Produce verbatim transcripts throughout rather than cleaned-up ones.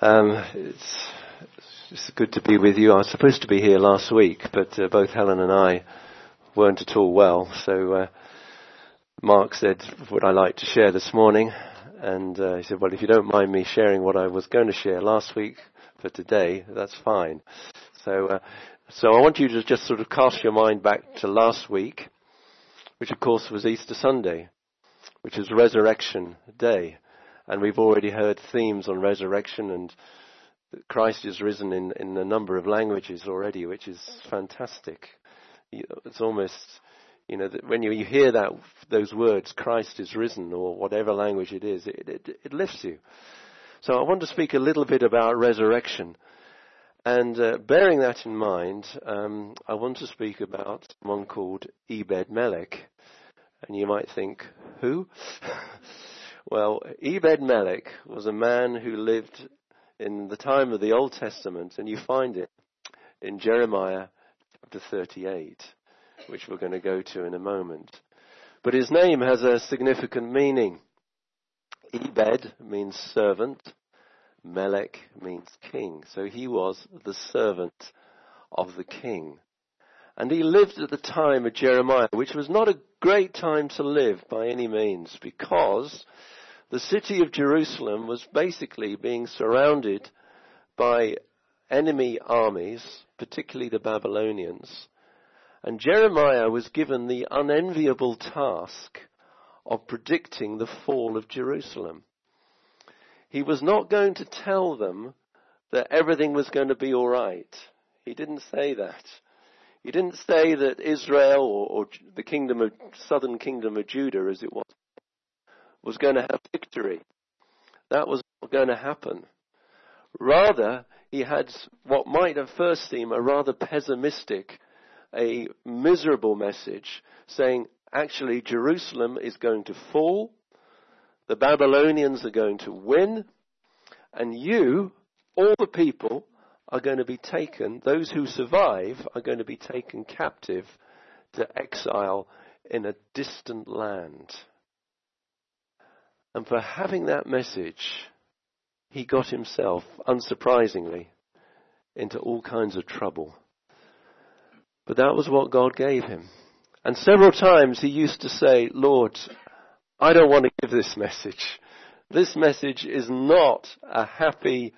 Um, it's, it's good to be with you. I was supposed to be here last week, but uh, both Helen and I weren't at all well. So uh, Mark said, would I like to share this morning? And uh, he said, well, if you don't mind me sharing what I was going to share last week for today, that's fine. So, uh, so I want you to just sort of cast your mind back to last week, which of course was Easter Sunday, which is Resurrection Day. And we've already heard themes on resurrection, and Christ is risen in, in a number of languages already, which is fantastic. It's almost, you know, that when you, you hear that, those words, Christ is risen, or whatever language it is, it, it, it lifts you. So I want to speak a little bit about resurrection. And uh, bearing that in mind, um, I want to speak about someone called Ebed Melech. And you might think, who? Well, Ebed Melech was a man who lived in the time of the Old Testament, and you find it in Jeremiah chapter thirty-eight, which we're going to go to in a moment. But his name has a significant meaning. Ebed means servant. Melech means king. So he was the servant of the king. And he lived at the time of Jeremiah, which was not a great time to live by any means, because the city of Jerusalem was basically being surrounded by enemy armies, particularly the Babylonians. And Jeremiah was given the unenviable task of predicting the fall of Jerusalem. He was not going to tell them that everything was going to be all right. He didn't say that. He didn't say that Israel or, or the kingdom of, southern kingdom of Judah, as it was, was going to have victory. That was not going to happen. Rather, he had what might at first seem a rather pessimistic, a miserable message, saying, actually, Jerusalem is going to fall, the Babylonians are going to win, and you, all the people, are going to be taken, those who survive are going to be taken captive to exile in a distant land. And for having that message, he got himself, unsurprisingly, into all kinds of trouble. But that was what God gave him. And several times he used to say, Lord, I don't want to give this message. This message is not a happy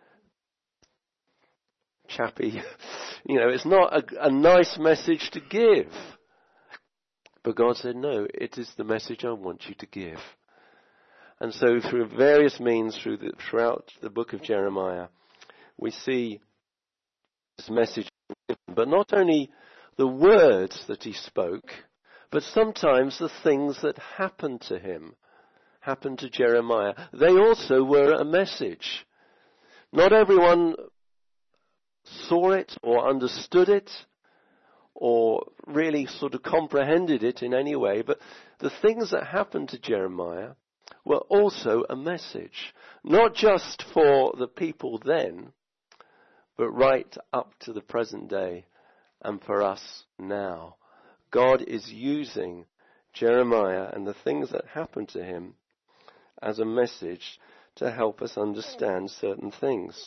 chappy, you know, it's not a, a nice message to give. But God said, no, it is the message I want you to give. And so through various means through the, throughout the book of Jeremiah, we see this message given. But not only the words that he spoke, but sometimes the things that happened to him, happened to Jeremiah. They also were a message. Not everyone saw it or understood it or really sort of comprehended it in any way, but the things that happened to Jeremiah were also a message, not just for the people then, but right up to the present day and for us now. God is using Jeremiah and the things that happened to him as a message to help us understand certain things.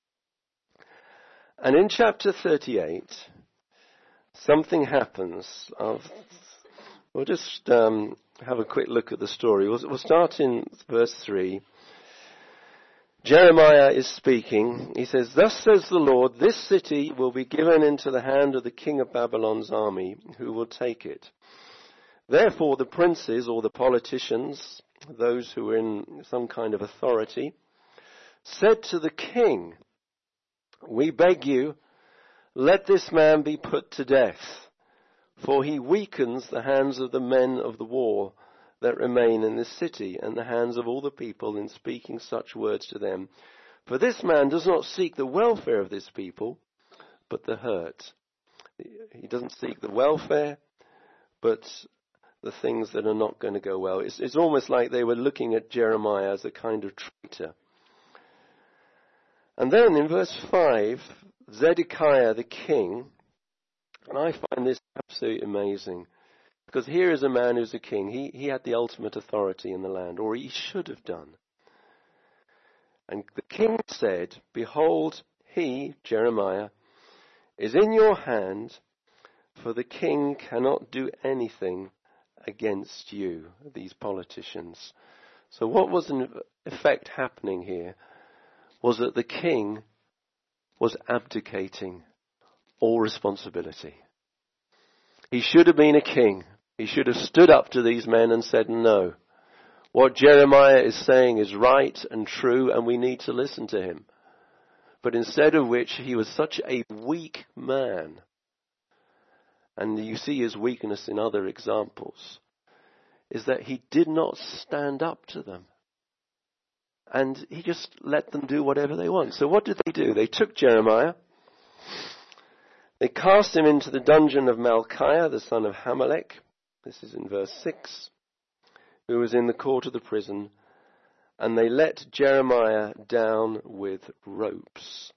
And in chapter thirty-eight, something happens. I'll, we'll just um, have a quick look at the story. We'll, we'll start in verse three. Jeremiah is speaking. He says, thus says the Lord, this city will be given into the hand of the king of Babylon's army, who will take it. Therefore the princes or the politicians, those who are in some kind of authority, said to the king, we beg you, let this man be put to death, for he weakens the hands of the men of the war that remain in this city, and the hands of all the people in speaking such words to them. For this man does not seek the welfare of this people, but the hurt. He doesn't seek the welfare, but the things that are not going to go well. It's, it's almost like they were looking at Jeremiah as a kind of traitor. And then in verse five, Zedekiah the king, and I find this absolutely amazing, because here is a man who's a king. He, he had the ultimate authority in the land, or he should have done. And the king said, behold, he, Jeremiah, is in your hand, for the king cannot do anything against you, these politicians. So what was in effect happening here was that the king was abdicating all responsibility. He should have been a king. He should have stood up to these men and said, no, what Jeremiah is saying is right and true, and we need to listen to him. But instead of which, he was such a weak man. And you see his weakness in other examples, is that he did not stand up to them. And he just let them do whatever they want. So what did they do? They took Jeremiah, they cast him into the dungeon of Malchiah, the son of Hamelech. This is in verse six, who was in the court of the prison. And they let Jeremiah down with ropes.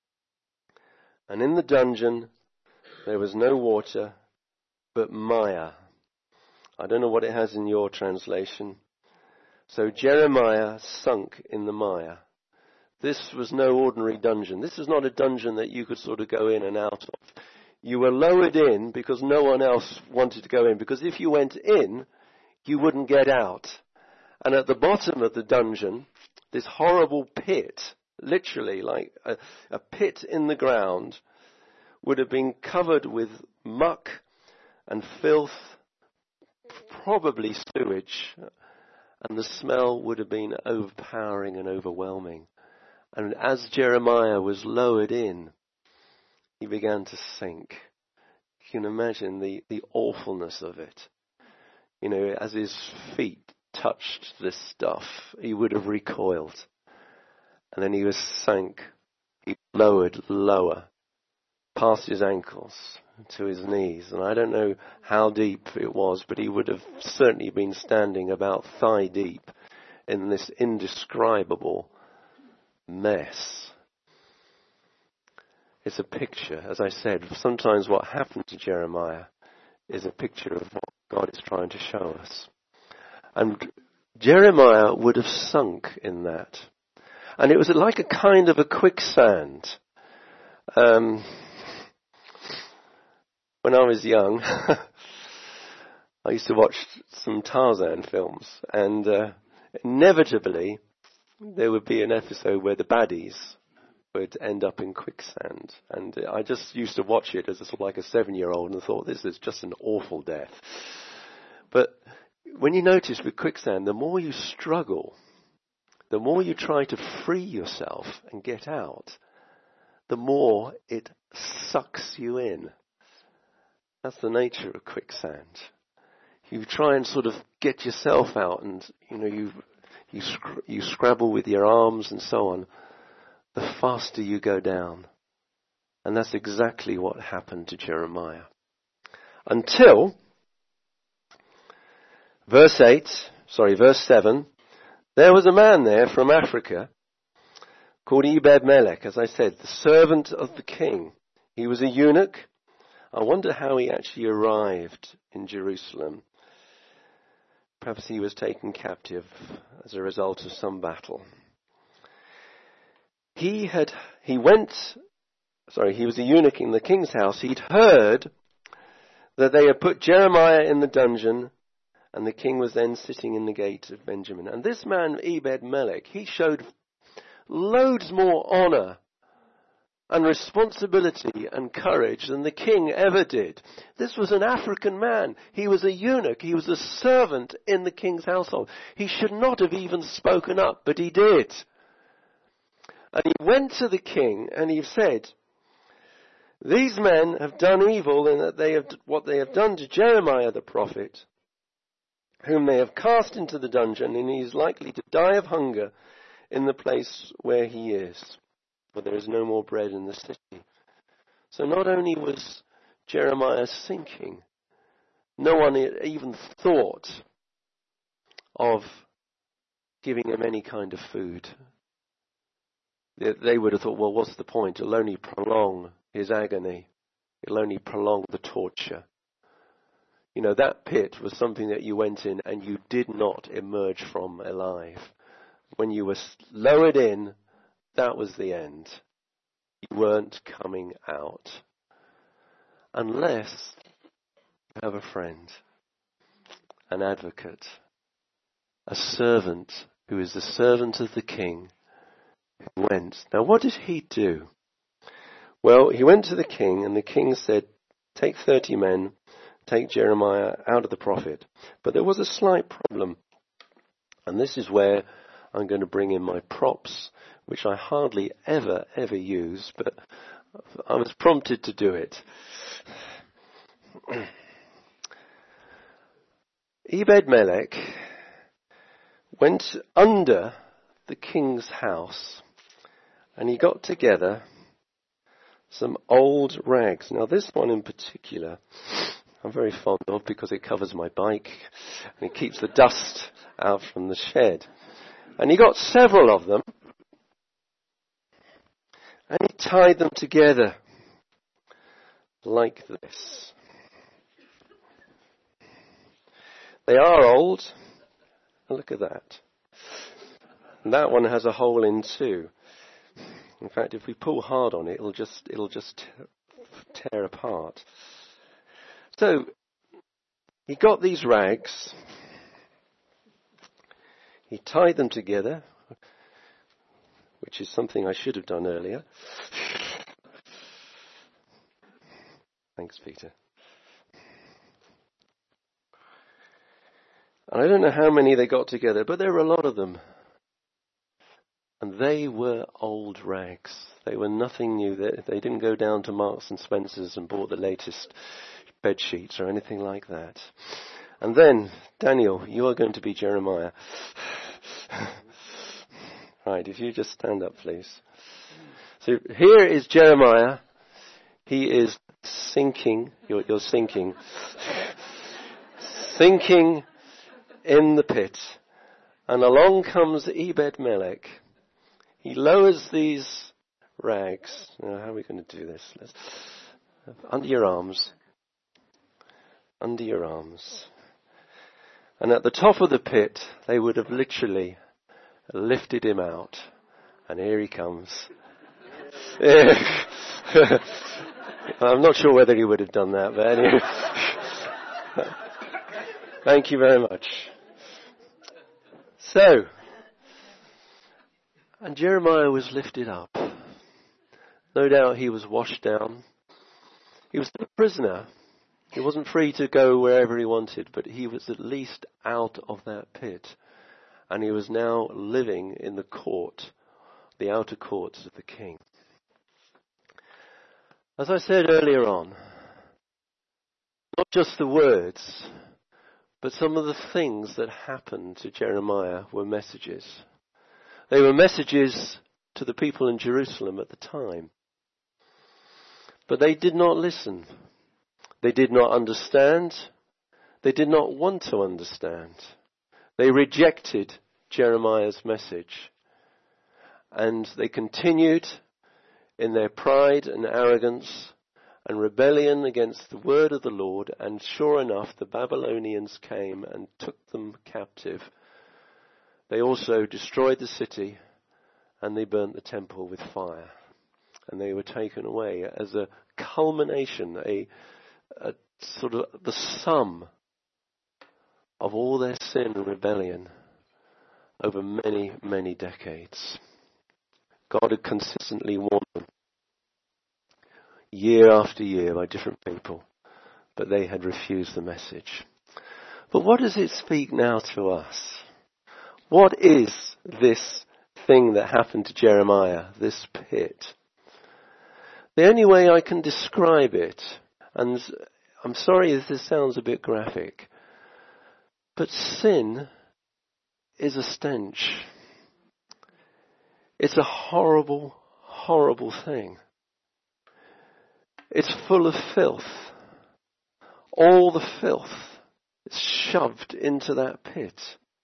And in the dungeon there was no water, but mire. I don't know what it has in your translation. So Jeremiah sunk in the mire. This was no ordinary dungeon. This is not a dungeon that you could sort of go in and out of. You were lowered in because no one else wanted to go in. Because if you went in, you wouldn't get out. And at the bottom of the dungeon, this horrible pit, literally like a, a pit in the ground, would have been covered with muck and filth, probably sewage, and the smell would have been overpowering and overwhelming. And as Jeremiah was lowered in, he began to sink. You can imagine the, the awfulness of it. You know, as his feet touched this stuff, he would have recoiled. And then he was sank. He lowered lower, past his ankles to his knees. And I don't know how deep it was, but he would have certainly been standing about thigh deep in this indescribable mess. It's a picture, as I said, sometimes what happened to Jeremiah is a picture of what God is trying to show us. And Jeremiah would have sunk in that. And it was like a kind of a quicksand. Um, when I was young, I used to watch some Tarzan films. And uh, inevitably, there would be an episode where the baddies would end up in quicksand. And I just used to watch it as a, like a seven-year-old and thought, this is just an awful death. But when you notice with quicksand, the more you struggle, the more you try to free yourself and get out, the more it sucks you in. That's the nature of quicksand. You try and sort of get yourself out, and you know you you sc- you scrabble with your arms and so on. The faster you go down, and that's exactly what happened to Jeremiah. Until verse eight, sorry, verse seven. There was a man there from Africa called Ebed-Melech, as I said, the servant of the king. He was a eunuch. I wonder how he actually arrived in Jerusalem. Perhaps he was taken captive as a result of some battle. He had, he went, sorry, he was a eunuch in the king's house. He'd heard that they had put Jeremiah in the dungeon, and the king was then sitting in the gate of Benjamin. And this man, Ebed-Melech, he showed loads more honor and responsibility and courage than the king ever did. This was an African man. He was a eunuch. He was a servant in the king's household. He should not have even spoken up, but he did. And he went to the king and he said, these men have done evil in that they have, what they have done to Jeremiah the prophet, whom they have cast into the dungeon, and he is likely to die of hunger in the place where he is, for there is no more bread in the city. So not only was Jeremiah sinking, no one even thought of giving him any kind of food. They would have thought, well, what's the point? It'll only prolong his agony. It'll only prolong the torture. You know, that pit was something that you went in and you did not emerge from alive. When you were lowered in that was the end. You weren't coming out. Unless you have a friend, an advocate, a servant who is the servant of the king who went. Now what did he do? Well, he went to the king, and the king said, take thirty men, take Jeremiah out of the prophet. But there was a slight problem. And this is where I'm going to bring in my props, which I hardly ever, ever use, but I was prompted to do it. Ebed-Melech went under the king's house, and he got together some old rags. Now this one in particular I'm very fond of because it covers my bike and it keeps the dust out from the shed. And he got several of them and he tied them together like this. They are old. Look at that. And that one has a hole in too. In fact, if we pull hard on it, it'll just it'll just tear apart. So he got these rags. He tied them together, which is something I should have done earlier. Thanks, Peter. And I don't know how many they got together, but there were a lot of them. And they were old rags. They were nothing new. They, they didn't go down to Marks and Spencer's and bought the latest bed sheets or anything like that. And then, Daniel, you are going to be Jeremiah. Right, if you just stand up, please. So here is Jeremiah. He is sinking. You're, you're sinking. Sinking in the pit. And along comes Ebed-Melech. He lowers these rags. Now, how are we going to do this? Let's, under your arms. Under your arms. And at the top of the pit, they would have literally lifted him out. And here he comes. I'm not sure whether he would have done that, but anyway. Thank you very much. So, and Jeremiah was lifted up. No doubt he was washed down. He was a prisoner. He wasn't free to go wherever he wanted, but he was at least out of that pit. And he was now living in the court, the outer courts of the king. As I said earlier on, not just the words, but some of the things that happened to Jeremiah were messages. They were messages to the people in Jerusalem at the time. But they did not listen. They did not understand. They did not want to understand. They rejected Jeremiah's message. And they continued in their pride and arrogance and rebellion against the word of the Lord. And sure enough, the Babylonians came and took them captive. They also destroyed the city and they burnt the temple with fire. And they were taken away as a culmination, a, a sort of the sum of all their sin and rebellion over many, many decades. God had consistently warned them year after year by different people, but they had refused the message. But what does it speak now to us? What is this thing that happened to Jeremiah, this pit? The only way I can describe it, and I'm sorry if this sounds a bit graphic, but sin is a stench. It's a horrible, horrible thing. It's full of filth. All the filth is shoved into that pit.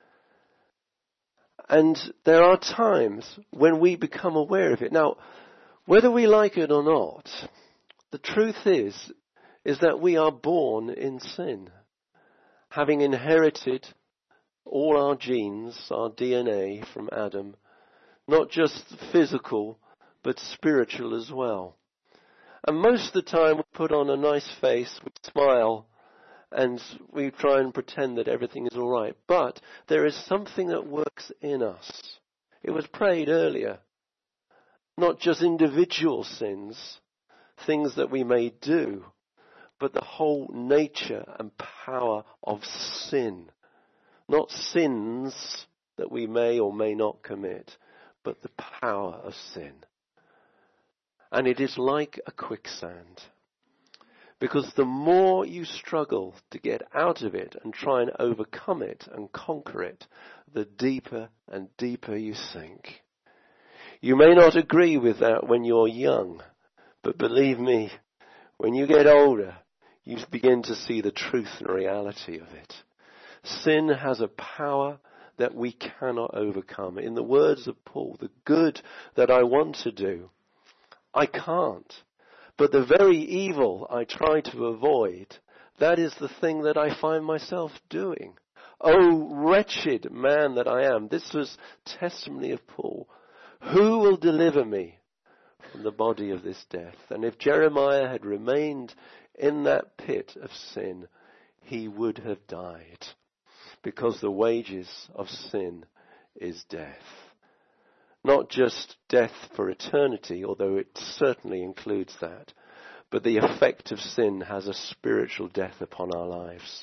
And there are times when we become aware of it. Now, whether we like it or not, the truth is, is that we are born in sin, having inherited all our genes, our D N A from Adam, Not just physical, but spiritual as well. And most of the time we put on a nice face, we smile, and we try and pretend that everything is all right. But there is something that works in us. It was prayed earlier. Not just individual sins, things that we may do, but the whole nature and power of sin. Not sins that we may or may not commit, but the power of sin. And it is like a quicksand. Because the more you struggle to get out of it and try and overcome it and conquer it, the deeper and deeper you sink. You may not agree with that when you're young, but believe me, when you get older, you begin to see the truth and reality of it. Sin has a power that we cannot overcome. In the words of Paul, the good that I want to do, I can't. But the very evil I try to avoid, that is the thing that I find myself doing. Oh, wretched man that I am. This was testimony of Paul. Who will deliver me from the body of this death? And if Jeremiah had remained in that pit of sin, he would have died. Because the wages of sin is death. Not just death for eternity, although it certainly includes that, but the effect of sin has a spiritual death upon our lives.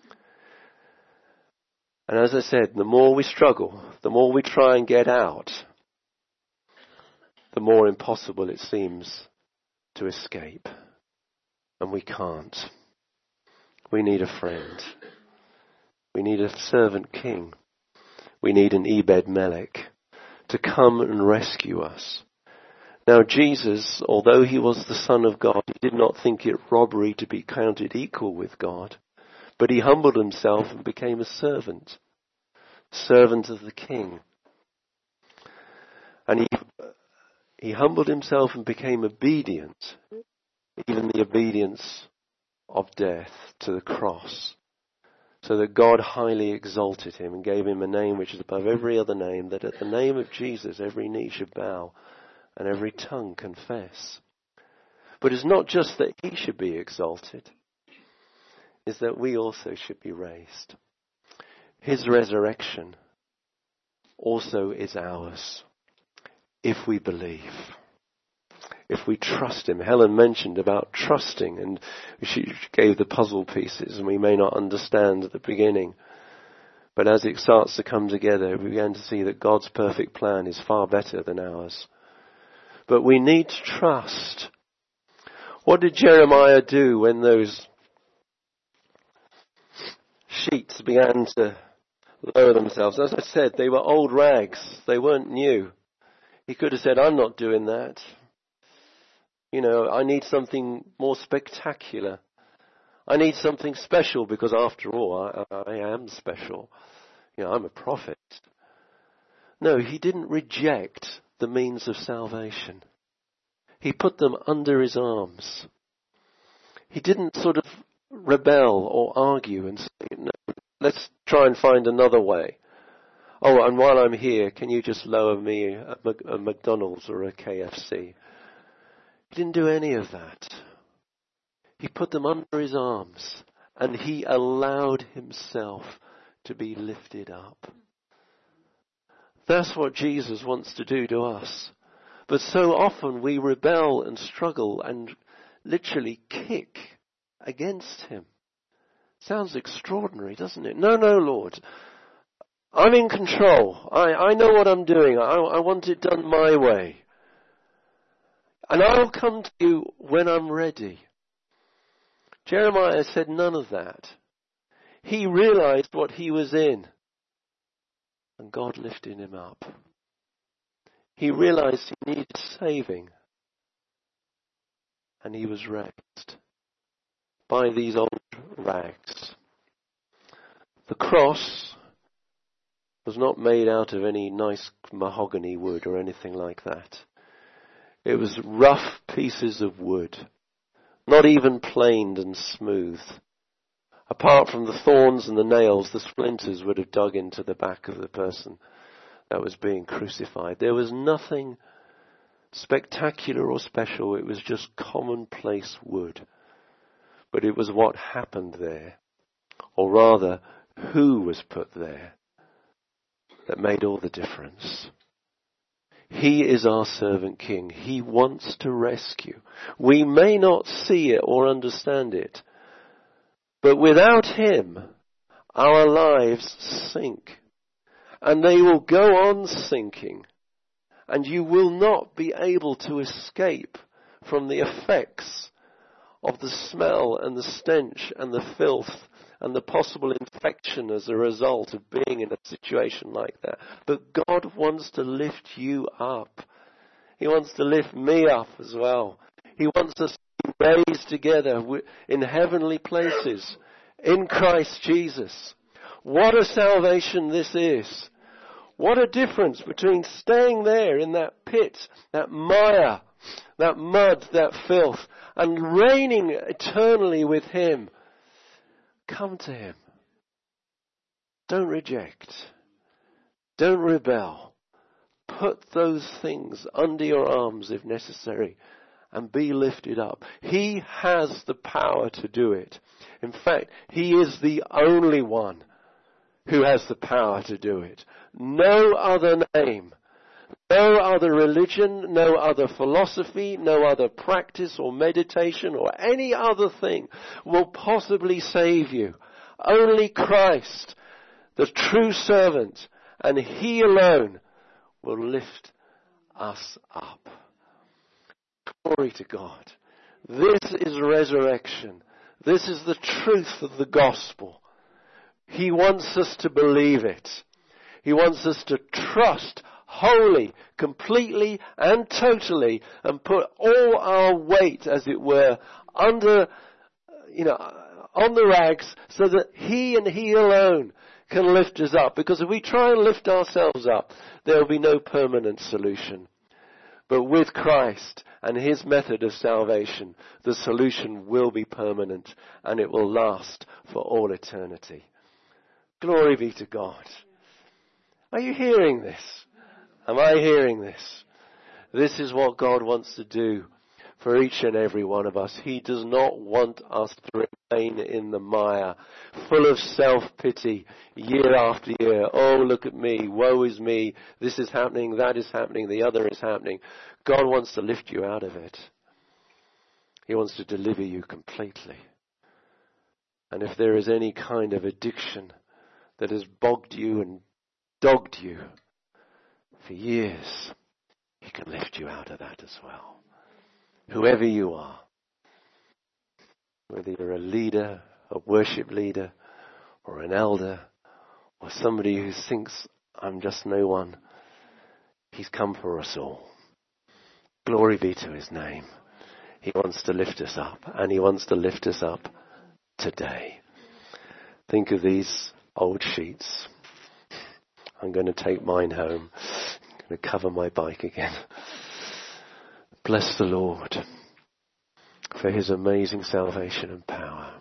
And as I said, the more we struggle, the more we try and get out, the more impossible it seems to escape. And we can't. We need a friend. We need a servant king. We need an Ebed-Melech to come and rescue us. Now Jesus, although he was the Son of God, he did not think it robbery to be counted equal with God, but he humbled himself and became a servant, servant of the King. And he, he humbled himself and became obedient, even the obedience of death to the cross, so that God highly exalted him and gave him a name which is above every other name, that at the name of Jesus every knee should bow and every tongue confess. But it's not just that he should be exalted, it's that we also should be raised. His resurrection also is ours, if we believe. If we trust him. Helen mentioned about trusting, and she gave the puzzle pieces, and we may not understand at the beginning. But as it starts to come together, we begin to see that God's perfect plan is far better than ours. But we need to trust. What did Jeremiah do when those sheets began to lower themselves? As I said, they were old rags. They weren't new. He could have said, I'm not doing that. You know, I need something more spectacular. I need something special because after all, I, I am special. You know, I'm a prophet. No, he didn't reject the means of salvation. He put them under his arms. He didn't sort of rebel or argue and say, no, let's try and find another way. Oh, and while I'm here, can you just lower me a, a McDonald's or a K F C? He didn't do any of that. He put them under his arms and he allowed himself to be lifted up. That's what Jesus wants to do to us. But so often we rebel and struggle and literally kick against him. Sounds extraordinary, doesn't it? No, no, Lord. I'm in control. I, I know what I'm doing. I, I want it done my way. And I'll come to you when I'm ready. Jeremiah said none of that. He realized what he was in. And God lifted him up. He realized he needed saving. And he was raised by these old rags. The cross was not made out of any nice mahogany wood or anything like that. It was rough pieces of wood, not even planed and smooth. Apart from the thorns and the nails, the splinters would have dug into the back of the person that was being crucified. There was nothing spectacular or special. It was just commonplace wood. But it was what happened there, or rather, who was put there, that made all the difference. He is our servant king. He wants to rescue. We may not see it or understand it, but without him, our lives sink. And they will go on sinking. And you will not be able to escape from the effects of the smell and the stench and the filth and the possible infection as a result of being in a situation like that. But God wants to lift you up. He wants to lift me up as well. He wants us to be raised together in heavenly places in Christ Jesus. What a salvation this is. What a difference between staying there in that pit, that mire, that mud, that filth, and reigning eternally with him. Come to him. Don't reject. Don't rebel. Put those things under your arms if necessary and be lifted up. He has the power to do it. In fact, he is the only one who has the power to do it. No other name, no other religion, no other philosophy, no other practice or meditation or any other thing will possibly save you. Only Christ, the true servant, and he alone will lift us up. Glory to God. This is resurrection. This is the truth of the gospel. He wants us to believe it. He wants us to trust wholly, completely and totally, and put all our weight, as it were, under, you know, on the rags, so that he and he alone can lift us up. Because if we try and lift ourselves up, there will be no permanent solution. But with Christ and his method of salvation, the solution will be permanent and it will last for all eternity. Glory be to God. Are you hearing this? Am I hearing this? This is what God wants to do for each and every one of us. He does not want us to remain in the mire, full of self-pity, year after year. Oh, look at me. Woe is me. This is happening. That is happening. The other is happening. God wants to lift you out of it. He wants to deliver you completely. And if there is any kind of addiction that has bogged you and dogged you for years, he can lift you out of that as well. Whoever you are, whether you're a leader, a worship leader, or an elder, or somebody who thinks, I'm just no one, he's come for us all. Glory be to his name. He wants to lift us up, and he wants to lift us up today. Think of these old sheets. I'm going to take mine home. I'm going to cover my bike again. Bless the Lord for his amazing salvation and power.